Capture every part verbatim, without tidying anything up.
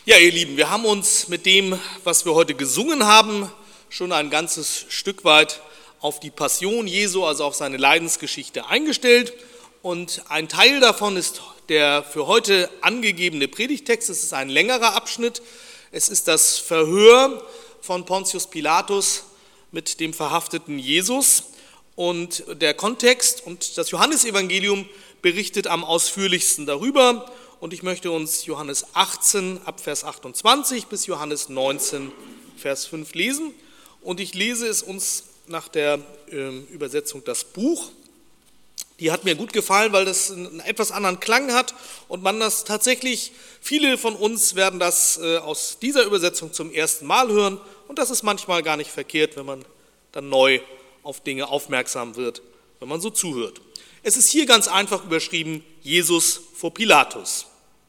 Ja, ihr Lieben, wir haben uns mit dem, was wir heute gesungen haben, schon ein ganzes Stück weit auf die Passion Jesu, also auf seine Leidensgeschichte eingestellt. Und ein Teil davon ist der für heute angegebene Predigtext. Es ist ein längerer Abschnitt. Es ist das Verhör von Pontius Pilatus mit dem verhafteten Jesus. Und der Kontext und das Johannesevangelium berichtet am ausführlichsten darüber. Und ich möchte uns Johannes achtzehn ab Vers achtundzwanzig bis Johannes neunzehn Vers fünf lesen. Und ich lese es uns nach der äh, Übersetzung das Buch. Die hat mir gut gefallen, weil das einen etwas anderen Klang hat und man das tatsächlich, viele von uns werden das äh, aus dieser Übersetzung zum ersten Mal hören. Und das ist manchmal gar nicht verkehrt, wenn man dann neu auf Dinge aufmerksam wird, wenn man so zuhört. Es ist hier ganz einfach überschrieben, Jesus vor Pilatus.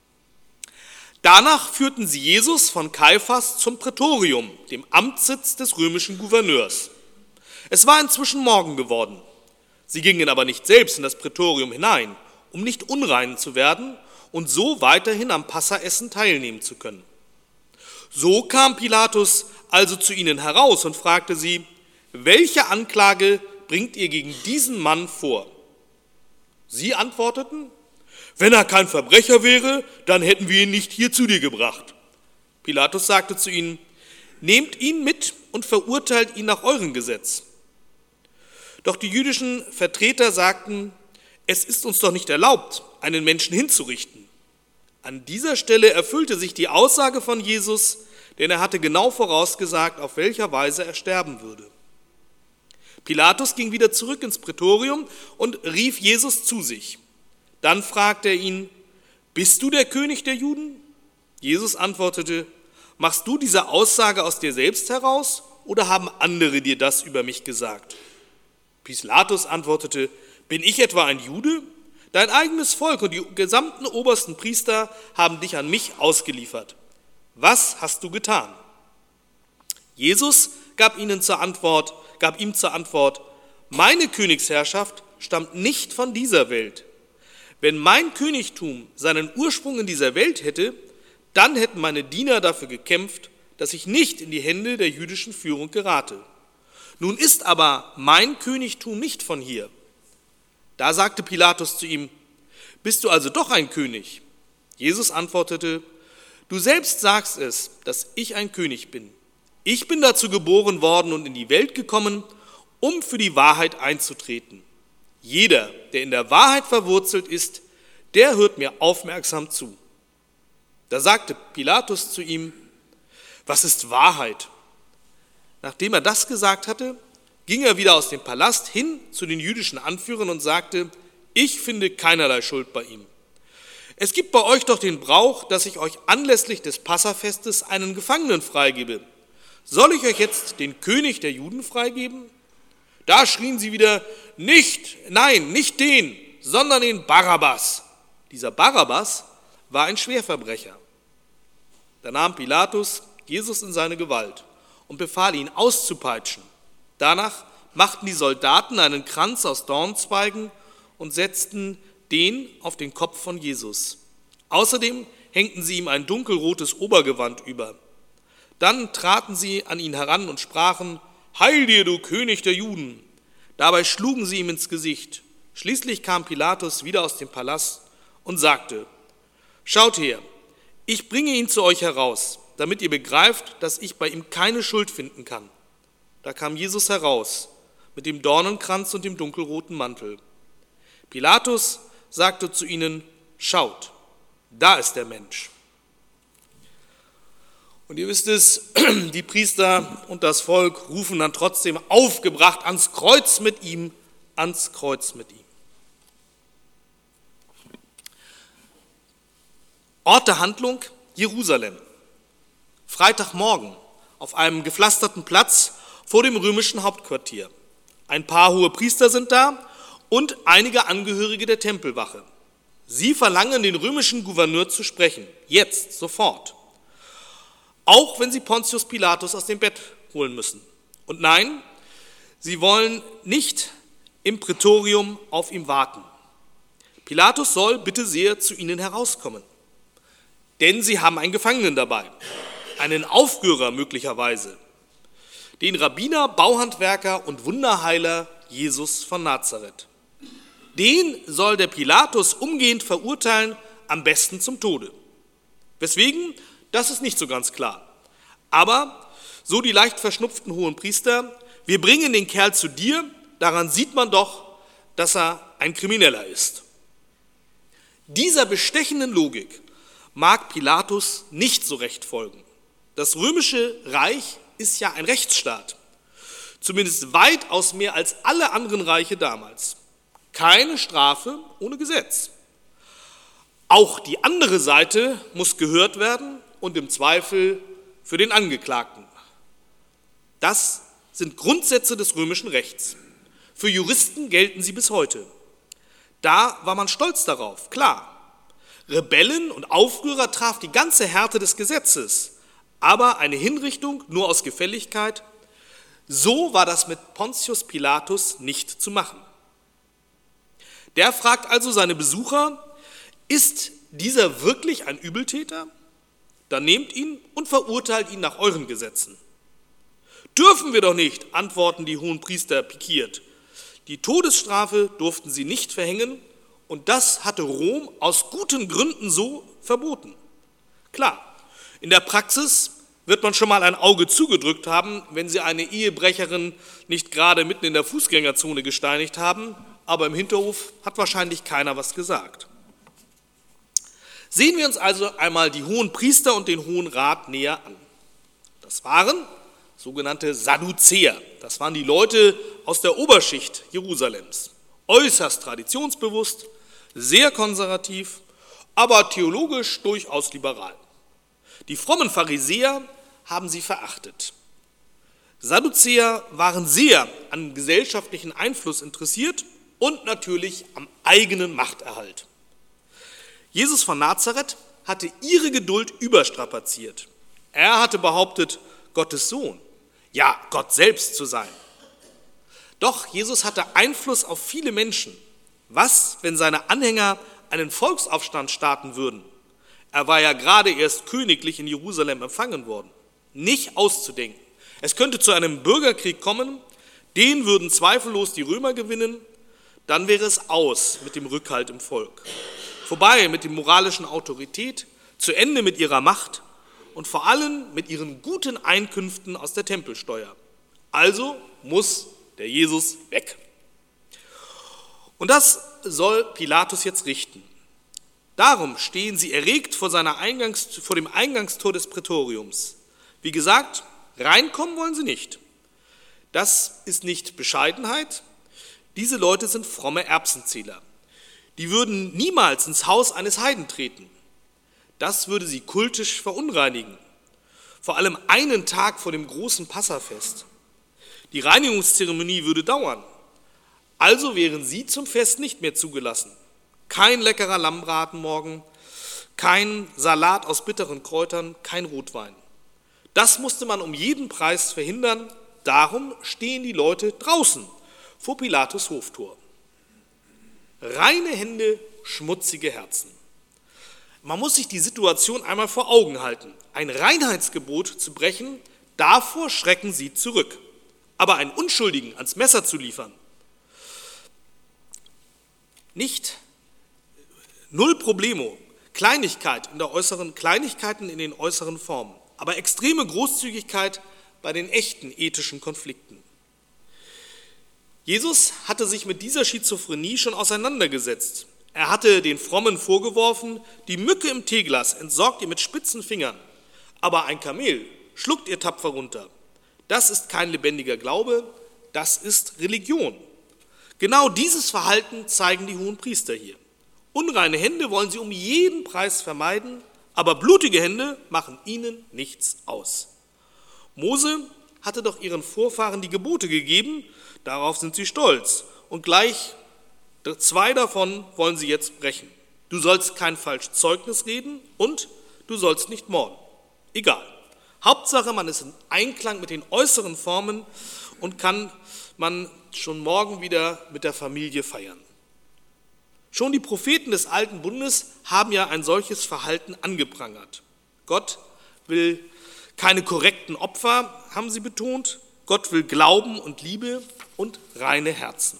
Danach führten sie Jesus von Kaiphas zum Prätorium, dem Amtssitz des römischen Gouverneurs. Es war inzwischen Morgen geworden. Sie gingen aber nicht selbst in das Prätorium hinein, um nicht unrein zu werden und so weiterhin am Passaessen teilnehmen zu können. So kam Pilatus also zu ihnen heraus und fragte sie, welche Anklage bringt ihr gegen diesen Mann vor? Sie antworteten, wenn er kein Verbrecher wäre, dann hätten wir ihn nicht hier zu dir gebracht. Pilatus sagte zu ihnen, nehmt ihn mit und verurteilt ihn nach eurem Gesetz. Doch die jüdischen Vertreter sagten, es ist uns doch nicht erlaubt, einen Menschen hinzurichten. An dieser Stelle erfüllte sich die Aussage von Jesus, denn er hatte genau vorausgesagt, auf welcher Weise er sterben würde. Pilatus ging wieder zurück ins Prätorium und rief Jesus zu sich. Dann fragte er ihn, bist du der König der Juden? Jesus antwortete, machst du diese Aussage aus dir selbst heraus oder haben andere dir das über mich gesagt? Pilatus antwortete, bin ich etwa ein Jude? Dein eigenes Volk und die gesamten obersten Priester haben dich an mich ausgeliefert. Was hast du getan? Jesus gab ihnen zur Antwort, gab ihm zur Antwort, meine Königsherrschaft stammt nicht von dieser Welt. Wenn mein Königtum seinen Ursprung in dieser Welt hätte, dann hätten meine Diener dafür gekämpft, dass ich nicht in die Hände der jüdischen Führung gerate. Nun ist aber mein Königtum nicht von hier. Da sagte Pilatus zu ihm, bist du also doch ein König? Jesus antwortete, du selbst sagst es, dass ich ein König bin. Ich bin dazu geboren worden und in die Welt gekommen, um für die Wahrheit einzutreten. Jeder, der in der Wahrheit verwurzelt ist, der hört mir aufmerksam zu. Da sagte Pilatus zu ihm, was ist Wahrheit? Nachdem er das gesagt hatte, ging er wieder aus dem Palast hin zu den jüdischen Anführern und sagte, ich finde keinerlei Schuld bei ihm. Es gibt bei euch doch den Brauch, dass ich euch anlässlich des Passafestes einen Gefangenen freigebe. Soll ich euch jetzt den König der Juden freigeben? Da schrien sie wieder, nicht, nein, nicht den, sondern den Barabbas. Dieser Barabbas war ein Schwerverbrecher. Da nahm Pilatus Jesus in seine Gewalt und befahl ihn auszupeitschen. Danach machten die Soldaten einen Kranz aus Dornzweigen und setzten den auf den Kopf von Jesus. Außerdem hängten sie ihm ein dunkelrotes Obergewand über. Dann traten sie an ihn heran und sprachen, Heil dir, du König der Juden! Dabei schlugen sie ihm ins Gesicht. Schließlich kam Pilatus wieder aus dem Palast und sagte, Schaut her, ich bringe ihn zu euch heraus, damit ihr begreift, dass ich bei ihm keine Schuld finden kann. Da kam Jesus heraus, mit dem Dornenkranz und dem dunkelroten Mantel. Pilatus sagte zu ihnen, Schaut, da ist der Mensch. Und ihr wisst es, die Priester und das Volk rufen dann trotzdem aufgebracht ans Kreuz mit ihm, ans Kreuz mit ihm. Ort der Handlung, Jerusalem. Freitagmorgen auf einem gepflasterten Platz vor dem römischen Hauptquartier. Ein paar hohe Priester sind da und einige Angehörige der Tempelwache. Sie verlangen, den römischen Gouverneur zu sprechen, jetzt, sofort. Auch wenn sie Pontius Pilatus aus dem Bett holen müssen. Und nein, sie wollen nicht im Prätorium auf ihn warten. Pilatus soll bitte sehr zu ihnen herauskommen. denn sie haben einen Gefangenen dabei, einen Aufrührer möglicherweise, den Rabbiner, Bauhandwerker und Wunderheiler Jesus von Nazareth. Den soll der Pilatus umgehend verurteilen, am besten zum Tode. Weswegen? Das ist nicht so ganz klar. Aber, so die leicht verschnupften Hohenpriester, wir bringen den Kerl zu dir, daran sieht man doch, dass er ein Krimineller ist. Dieser bestechenden Logik mag Pilatus nicht so recht folgen. Das römische Reich ist ja ein Rechtsstaat, zumindest weitaus mehr als alle anderen Reiche damals. Keine Strafe ohne Gesetz. Auch die andere Seite muss gehört werden und im Zweifel für den Angeklagten. Das sind Grundsätze des römischen Rechts. Für Juristen gelten sie bis heute. Da war man stolz darauf, klar. Rebellen und Aufrührer traf die ganze Härte des Gesetzes, aber eine Hinrichtung nur aus Gefälligkeit, so war das mit Pontius Pilatus nicht zu machen. Der fragt also seine Besucher, ist dieser wirklich ein Übeltäter? Dann nehmt ihn und verurteilt ihn nach euren Gesetzen. Dürfen wir doch nicht, antworten die Hohenpriester pikiert. Die Todesstrafe durften sie nicht verhängen und das hatte Rom aus guten Gründen so verboten. Klar, in der Praxis wird man schon mal ein Auge zugedrückt haben, wenn sie eine Ehebrecherin nicht gerade mitten in der Fußgängerzone gesteinigt haben, aber im Hinterhof hat wahrscheinlich keiner was gesagt. Sehen wir uns also einmal die Hohenpriester und den Hohen Rat näher an. Das waren sogenannte Sadduzäer. Das waren die Leute aus der Oberschicht Jerusalems. Äußerst traditionsbewusst, sehr konservativ, aber theologisch durchaus liberal. Die frommen Pharisäer haben sie verachtet. Sadduzäer waren sehr an gesellschaftlichen Einfluss interessiert und natürlich am eigenen Machterhalt. Jesus von Nazareth hatte ihre Geduld überstrapaziert. Er hatte behauptet, Gottes Sohn, ja Gott selbst zu sein. Doch Jesus hatte Einfluss auf viele Menschen. Was, wenn seine Anhänger einen Volksaufstand starten würden? Er war ja gerade erst königlich in Jerusalem empfangen worden. Nicht auszudenken. Es könnte zu einem Bürgerkrieg kommen, den würden zweifellos die Römer gewinnen, dann wäre es aus mit dem Rückhalt im Volk. Vorbei mit der moralischen Autorität, zu Ende mit ihrer Macht und vor allem mit ihren guten Einkünften aus der Tempelsteuer. Also muss der Jesus weg. Und das soll Pilatus jetzt richten. Darum stehen sie erregt vor, seiner Eingangs, vor dem Eingangstor des Prätoriums. Wie gesagt, reinkommen wollen sie nicht. Das ist nicht Bescheidenheit. Diese Leute sind fromme Erbsenzähler. Die würden niemals ins Haus eines Heiden treten. Das würde sie kultisch verunreinigen. Vor allem einen Tag vor dem großen Passafest. Die Reinigungszeremonie würde dauern. Also wären sie zum Fest nicht mehr zugelassen. Kein leckerer Lammbraten morgen, kein Salat aus bitteren Kräutern, kein Rotwein. Das musste man um jeden Preis verhindern. Darum stehen die Leute draußen vor Pilatus Hoftor. Reine Hände, schmutzige Herzen. Man muss sich die Situation einmal vor Augen halten. Ein Reinheitsgebot zu brechen, davor schrecken sie zurück. Aber einen Unschuldigen ans Messer zu liefern, nicht. Null Problemo. Kleinigkeit in der äußeren, Kleinigkeiten in den äußeren Formen, aber extreme Großzügigkeit bei den echten ethischen Konflikten. Jesus hatte sich mit dieser Schizophrenie schon auseinandergesetzt. Er hatte den Frommen vorgeworfen, die Mücke im Teeglas entsorgt ihr mit spitzen Fingern, aber ein Kamel schluckt ihr tapfer runter. Das ist kein lebendiger Glaube, das ist Religion. Genau dieses Verhalten zeigen die Hohenpriester hier. Unreine Hände wollen sie um jeden Preis vermeiden, aber blutige Hände machen ihnen nichts aus. Mose hatte doch ihren Vorfahren die Gebote gegeben, darauf sind sie stolz. Und gleich zwei davon wollen sie jetzt brechen. Du sollst kein falsches Zeugnis reden und du sollst nicht morden. Egal. Hauptsache, man ist in Einklang mit den äußeren Formen und kann man schon morgen wieder mit der Familie feiern. Schon die Propheten des Alten Bundes haben ja ein solches Verhalten angeprangert. Gott will keine korrekten Opfer, haben sie betont. Gott will Glauben und Liebe und reine Herzen.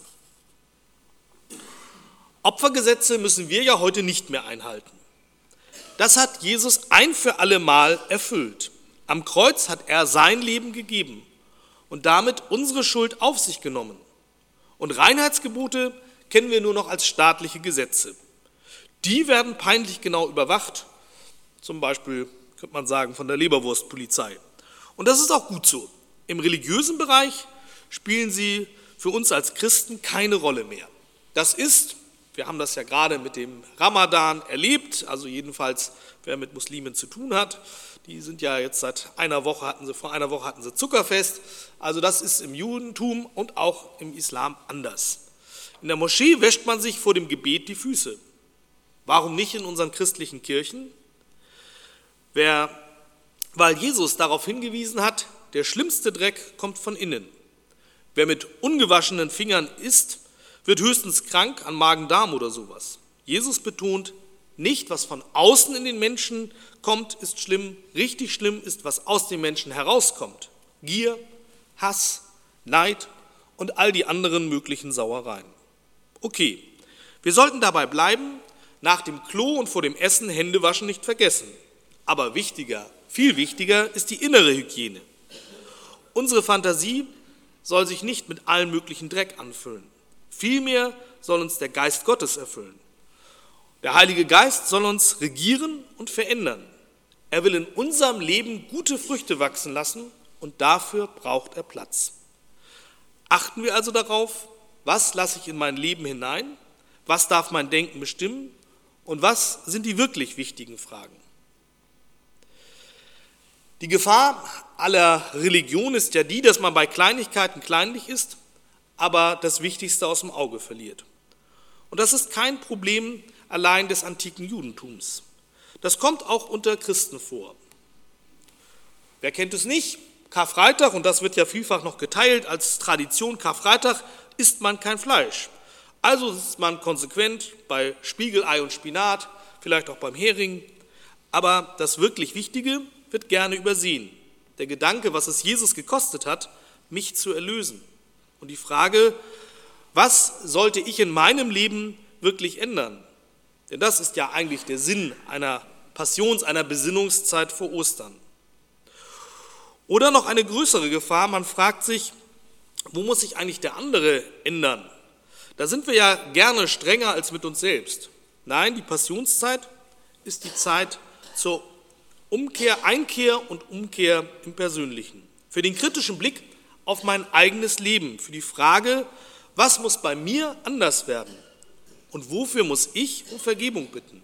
Opfergesetze müssen wir ja heute nicht mehr einhalten. Das hat Jesus ein für alle Mal erfüllt. Am Kreuz hat er sein Leben gegeben und damit unsere Schuld auf sich genommen. Und Reinheitsgebote kennen wir nur noch als staatliche Gesetze. Die werden peinlich genau überwacht, zum Beispiel könnte man sagen von der Leberwurstpolizei. Und das ist auch gut so. Im religiösen Bereich spielen sie für uns als Christen keine Rolle mehr. Das ist, wir haben das ja gerade mit dem Ramadan erlebt, also jedenfalls wer mit Muslimen zu tun hat, die sind ja jetzt seit einer Woche, hatten sie, vor einer Woche hatten sie Zuckerfest, also das ist im Judentum und auch im Islam anders. In der Moschee wäscht man sich vor dem Gebet die Füße. Warum nicht in unseren christlichen Kirchen? Wer, weil Jesus darauf hingewiesen hat, der schlimmste Dreck kommt von innen. Wer mit ungewaschenen Fingern isst, wird höchstens krank an Magen-Darm oder sowas. Jesus betont, nicht was von außen in den Menschen kommt, ist schlimm. Richtig schlimm ist, was aus den Menschen herauskommt. Gier, Hass, Neid und all die anderen möglichen Sauereien. Okay, wir sollten dabei bleiben, nach dem Klo und vor dem Essen Hände waschen nicht vergessen. Aber wichtiger, viel wichtiger ist die innere Hygiene. Unsere Fantasie soll sich nicht mit allem möglichen Dreck anfüllen. Vielmehr soll uns der Geist Gottes erfüllen. Der Heilige Geist soll uns regieren und verändern. Er will in unserem Leben gute Früchte wachsen lassen und dafür braucht er Platz. Achten wir also darauf, was lasse ich in mein Leben hinein, was darf mein Denken bestimmen und was sind die wirklich wichtigen Fragen. Die Gefahr aller Religion ist ja die, dass man bei Kleinigkeiten kleinlich ist, aber das Wichtigste aus dem Auge verliert. Und das ist kein Problem allein des antiken Judentums. Das kommt auch unter Christen vor. Wer kennt es nicht? Karfreitag, und das wird ja vielfach noch geteilt als Tradition, Karfreitag isst man kein Fleisch. Also ist man konsequent bei Spiegelei und Spinat, vielleicht auch beim Hering. Aber das wirklich Wichtige wird gerne übersehen. Der Gedanke, was es Jesus gekostet hat, mich zu erlösen. Und die Frage, was sollte ich in meinem Leben wirklich ändern? Denn das ist ja eigentlich der Sinn einer Passions-, einer Besinnungszeit vor Ostern. Oder noch eine größere Gefahr, man fragt sich, wo muss sich eigentlich der andere ändern? Da sind wir ja gerne strenger als mit uns selbst. Nein, die Passionszeit ist die Zeit zur Umkehr, Einkehr und Umkehr im Persönlichen. Für den kritischen Blick auf mein eigenes Leben, für die Frage, was muss bei mir anders werden und wofür muss ich um Vergebung bitten?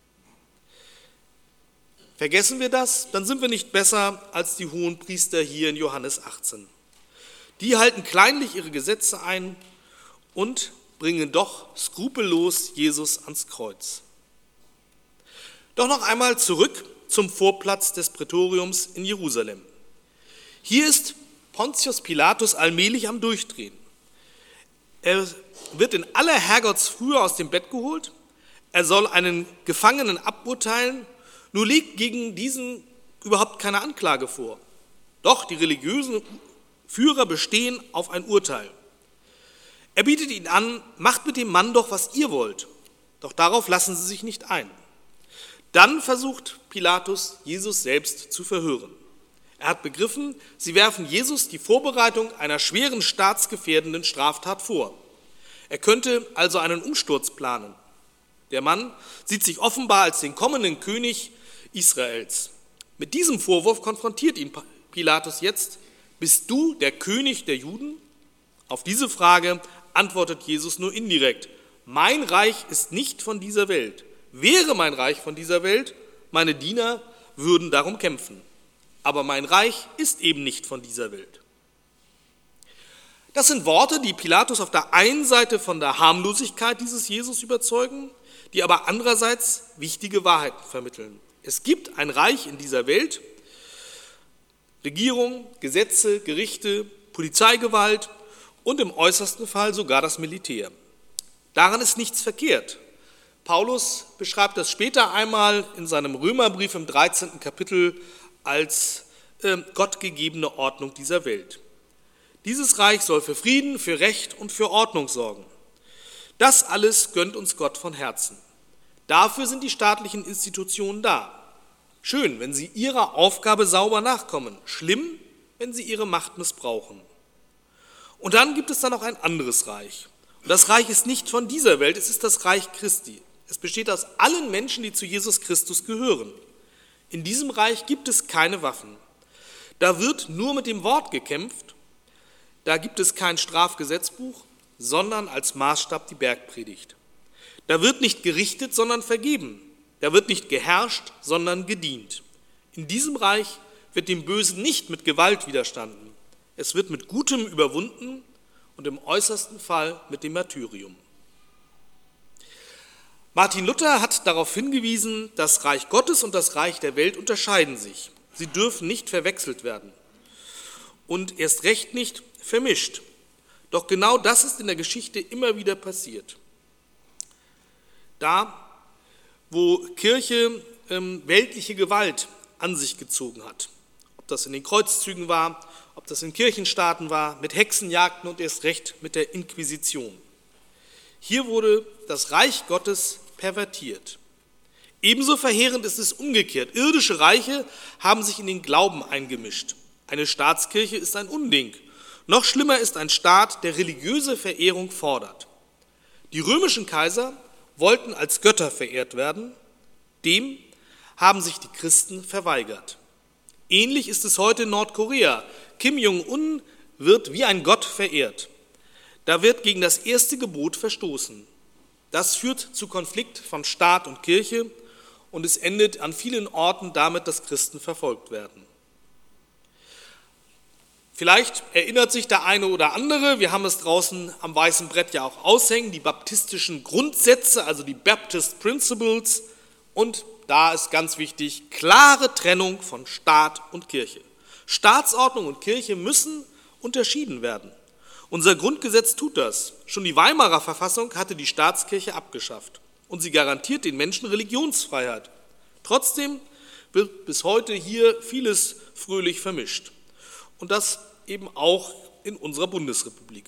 Vergessen wir das, dann sind wir nicht besser als die Hohenpriester hier in Johannes achtzehn. Die halten kleinlich ihre Gesetze ein und bringen doch skrupellos Jesus ans Kreuz. Doch noch einmal zurück zum Vorplatz des Prätoriums in Jerusalem. Hier ist Pontius Pilatus allmählich am Durchdrehen. Er wird in aller Herrgottsfrühe aus dem Bett geholt, er soll einen Gefangenen aburteilen, nur liegt gegen diesen überhaupt keine Anklage vor. Doch die religiösen Führer bestehen auf ein Urteil. Er bietet ihnen an, macht mit dem Mann doch, was ihr wollt. Doch darauf lassen sie sich nicht ein. Dann versucht Pilatus, Jesus selbst zu verhören. Er hat begriffen, sie werfen Jesus die Vorbereitung einer schweren staatsgefährdenden Straftat vor. Er könnte also einen Umsturz planen. Der Mann sieht sich offenbar als den kommenden König Israels. Mit diesem Vorwurf konfrontiert ihn Pilatus jetzt: Bist du der König der Juden? Auf diese Frage antwortet Jesus nur indirekt: Mein Reich ist nicht von dieser Welt. Wäre mein Reich von dieser Welt, meine Diener würden darum kämpfen. Aber mein Reich ist eben nicht von dieser Welt. Das sind Worte, die Pilatus auf der einen Seite von der Harmlosigkeit dieses Jesus überzeugen, die aber andererseits wichtige Wahrheiten vermitteln. Es gibt ein Reich in dieser Welt, Regierung, Gesetze, Gerichte, Polizeigewalt und im äußersten Fall sogar das Militär. Daran ist nichts verkehrt. Paulus beschreibt das später einmal in seinem Römerbrief im dreizehnten Kapitel als äh, gottgegebene Ordnung dieser Welt. Dieses Reich soll für Frieden, für Recht und für Ordnung sorgen. Das alles gönnt uns Gott von Herzen. Dafür sind die staatlichen Institutionen da. Schön, wenn sie ihrer Aufgabe sauber nachkommen. Schlimm, wenn sie ihre Macht missbrauchen. Und dann gibt es dann noch ein anderes Reich. Und das Reich ist nicht von dieser Welt, es ist das Reich Christi. Es besteht aus allen Menschen, die zu Jesus Christus gehören. In diesem Reich gibt es keine Waffen. Da wird nur mit dem Wort gekämpft. Da gibt es kein Strafgesetzbuch, sondern als Maßstab die Bergpredigt. Da wird nicht gerichtet, sondern vergeben. Da wird nicht geherrscht, sondern gedient. In diesem Reich wird dem Bösen nicht mit Gewalt widerstanden. Es wird mit Gutem überwunden und im äußersten Fall mit dem Martyrium. Martin Luther hat darauf hingewiesen, das Reich Gottes und das Reich der Welt unterscheiden sich. Sie dürfen nicht verwechselt werden und erst recht nicht vermischt. Doch genau das ist in der Geschichte immer wieder passiert. Da, wo Kirche ähm, weltliche Gewalt an sich gezogen hat, ob das in den Kreuzzügen war, ob das in Kirchenstaaten war, mit Hexenjagden und erst recht mit der Inquisition. Hier wurde das Reich Gottes pervertiert. Ebenso verheerend ist es umgekehrt. Irdische Reiche haben sich in den Glauben eingemischt. Eine Staatskirche ist ein Unding. Noch schlimmer ist ein Staat, der religiöse Verehrung fordert. Die römischen Kaiser wollten als Götter verehrt werden. Dem haben sich die Christen verweigert. Ähnlich ist es heute in Nordkorea. Kim Jong-un wird wie ein Gott verehrt. Da wird gegen das erste Gebot verstoßen. Das führt zu Konflikt von Staat und Kirche und es endet an vielen Orten damit, dass Christen verfolgt werden. Vielleicht erinnert sich der eine oder andere, wir haben es draußen am weißen Brett ja auch aushängen, die baptistischen Grundsätze, also die Baptist Principles, und da ist ganz wichtig, klare Trennung von Staat und Kirche. Staatsordnung und Kirche müssen unterschieden werden. Unser Grundgesetz tut das. Schon die Weimarer Verfassung hatte die Staatskirche abgeschafft und sie garantiert den Menschen Religionsfreiheit. Trotzdem wird bis heute hier vieles fröhlich vermischt. Und das eben auch in unserer Bundesrepublik.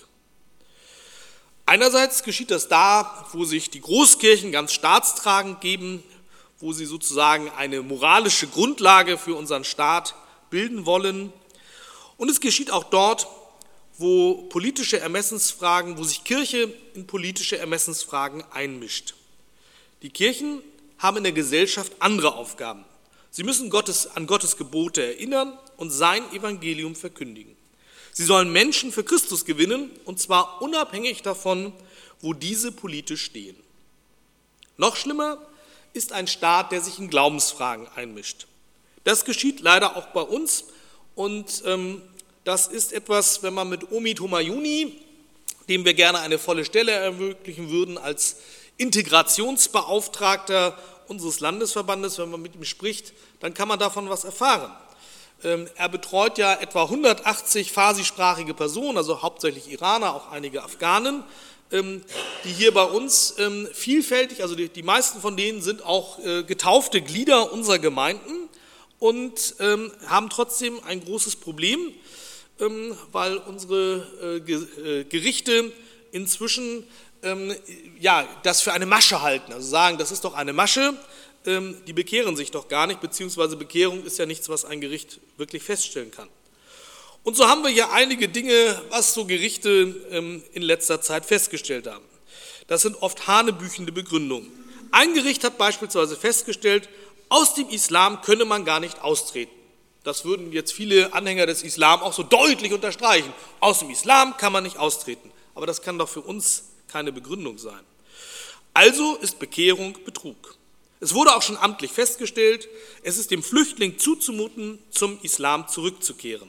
Einerseits geschieht das da, wo sich die Großkirchen ganz staatstragend geben, wo sie sozusagen eine moralische Grundlage für unseren Staat bilden wollen. Und es geschieht auch dort, wo politische Ermessensfragen, wo sich Kirche in politische Ermessensfragen einmischt. Die Kirchen haben in der Gesellschaft andere Aufgaben. Sie müssen Gottes, an Gottes Gebote erinnern und sein Evangelium verkündigen. Sie sollen Menschen für Christus gewinnen, und zwar unabhängig davon, wo diese politisch stehen. Noch schlimmer ist ein Staat, der sich in Glaubensfragen einmischt. Das geschieht leider auch bei uns und ähm, das ist etwas, wenn man mit Omid Humayuni, dem wir gerne eine volle Stelle ermöglichen würden als Integrationsbeauftragter unseres Landesverbandes, wenn man mit ihm spricht, dann kann man davon was erfahren. Er betreut ja etwa hundertachtzig farsi-sprachige Personen, also hauptsächlich Iraner, auch einige Afghanen, die hier bei uns vielfältig, also die meisten von denen sind auch getaufte Glieder unserer Gemeinden und haben trotzdem ein großes Problem, weil unsere Gerichte inzwischen ja, das für eine Masche halten, also sagen, das ist doch eine Masche, die bekehren sich doch gar nicht, beziehungsweise Bekehrung ist ja nichts, was ein Gericht wirklich feststellen kann. Und so haben wir hier einige Dinge, was so Gerichte in letzter Zeit festgestellt haben. Das sind oft hanebüchende Begründungen. Ein Gericht hat beispielsweise festgestellt, aus dem Islam könne man gar nicht austreten. Das würden jetzt viele Anhänger des Islam auch so deutlich unterstreichen. Aus dem Islam kann man nicht austreten. Aber das kann doch für uns keine Begründung sein. Also ist Bekehrung Betrug. Es wurde auch schon amtlich festgestellt, es ist dem Flüchtling zuzumuten, zum Islam zurückzukehren.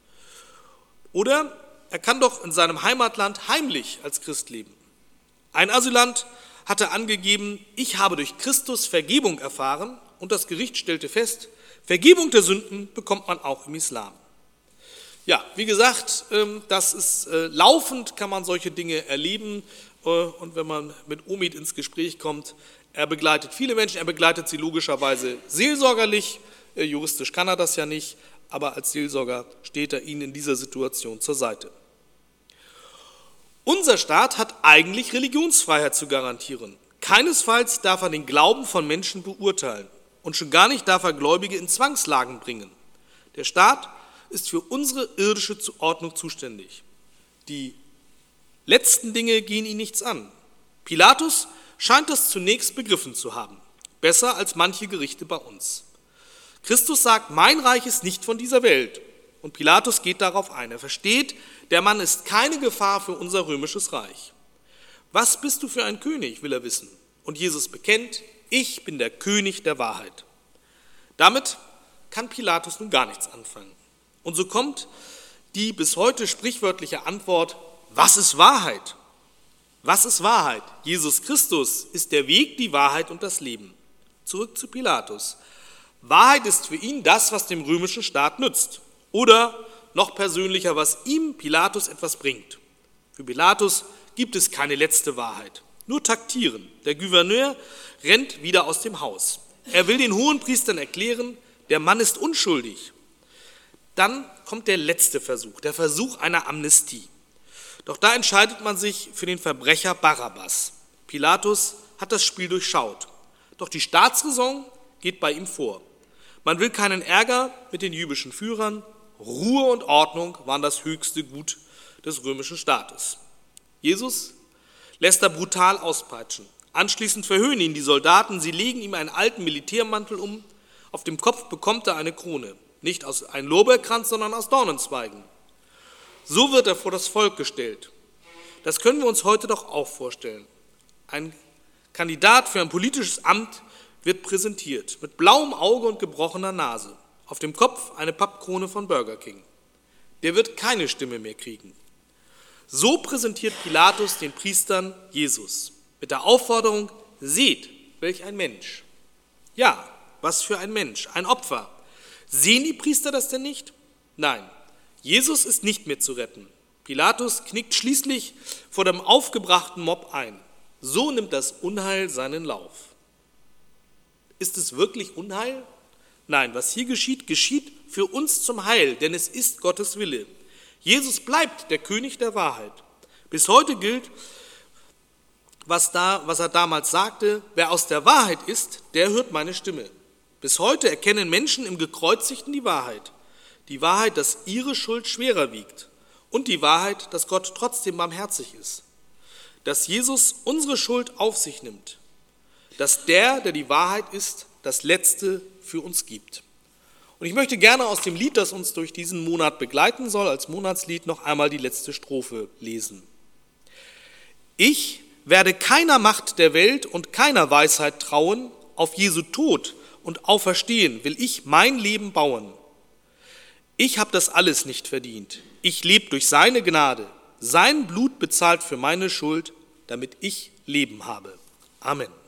Oder er kann doch in seinem Heimatland heimlich als Christ leben. Ein Asylant hatte angegeben, ich habe durch Christus Vergebung erfahren, und das Gericht stellte fest, Vergebung der Sünden bekommt man auch im Islam. Ja, wie gesagt, das ist laufend, kann man solche Dinge erleben, und wenn man mit Omid ins Gespräch kommt, Er begleitet viele Menschen, er begleitet sie logischerweise seelsorgerlich, äh, juristisch kann er das ja nicht, aber als Seelsorger steht er ihnen in dieser Situation zur Seite. Unser Staat hat eigentlich Religionsfreiheit zu garantieren. Keinesfalls darf er den Glauben von Menschen beurteilen und schon gar nicht darf er Gläubige in Zwangslagen bringen. Der Staat ist für unsere irdische Ordnung zuständig. Die letzten Dinge gehen ihn nichts an. Pilatus scheint das zunächst begriffen zu haben, besser als manche Gerichte bei uns. Christus sagt, mein Reich ist nicht von dieser Welt. Und Pilatus geht darauf ein. Er versteht, der Mann ist keine Gefahr für unser römisches Reich. Was bist du für ein König, will er wissen. Und Jesus bekennt, ich bin der König der Wahrheit. Damit kann Pilatus nun gar nichts anfangen. Und so kommt die bis heute sprichwörtliche Antwort, was ist Wahrheit? Was ist Wahrheit? Jesus Christus ist der Weg, die Wahrheit und das Leben. Zurück zu Pilatus. Wahrheit ist für ihn das, was dem römischen Staat nützt. Oder noch persönlicher, was ihm, Pilatus, etwas bringt. Für Pilatus gibt es keine letzte Wahrheit. Nur taktieren. Der Gouverneur rennt wieder aus dem Haus. Er will den Hohenpriestern erklären, der Mann ist unschuldig. Dann kommt der letzte Versuch, der Versuch einer Amnestie. Doch da entscheidet man sich für den Verbrecher Barabbas. Pilatus hat das Spiel durchschaut. Doch die Staatsräson geht bei ihm vor. Man will keinen Ärger mit den jüdischen Führern. Ruhe und Ordnung waren das höchste Gut des römischen Staates. Jesus lässt er brutal auspeitschen. Anschließend verhöhnen ihn die Soldaten, sie legen ihm einen alten Militärmantel um. Auf dem Kopf bekommt er eine Krone, nicht aus einem Lorbeerkranz, sondern aus Dornenzweigen. So wird er vor das Volk gestellt. Das können wir uns heute doch auch vorstellen. Ein Kandidat für ein politisches Amt wird präsentiert, mit blauem Auge und gebrochener Nase. Auf dem Kopf eine Pappkrone von Burger King. Der wird keine Stimme mehr kriegen. So präsentiert Pilatus den Priestern Jesus mit der Aufforderung, seht, welch ein Mensch. Ja, was für ein Mensch, ein Opfer. Sehen die Priester das denn nicht? Nein, Jesus ist nicht mehr zu retten. Pilatus knickt schließlich vor dem aufgebrachten Mob ein. So nimmt das Unheil seinen Lauf. Ist es wirklich Unheil? Nein, was hier geschieht, geschieht für uns zum Heil, denn es ist Gottes Wille. Jesus bleibt der König der Wahrheit. Bis heute gilt, was, da, was er damals sagte, wer aus der Wahrheit ist, der hört meine Stimme. Bis heute erkennen Menschen im Gekreuzigten die Wahrheit. Die Wahrheit, dass ihre Schuld schwerer wiegt. Und die Wahrheit, dass Gott trotzdem barmherzig ist. Dass Jesus unsere Schuld auf sich nimmt. Dass der, der die Wahrheit ist, das Letzte für uns gibt. Und ich möchte gerne aus dem Lied, das uns durch diesen Monat begleiten soll, als Monatslied noch einmal die letzte Strophe lesen. Ich werde keiner Macht der Welt und keiner Weisheit trauen, auf Jesu Tod und Auferstehen will ich mein Leben bauen. Ich habe das alles nicht verdient. Ich lebe durch seine Gnade. Sein Blut bezahlt für meine Schuld, damit ich Leben habe. Amen.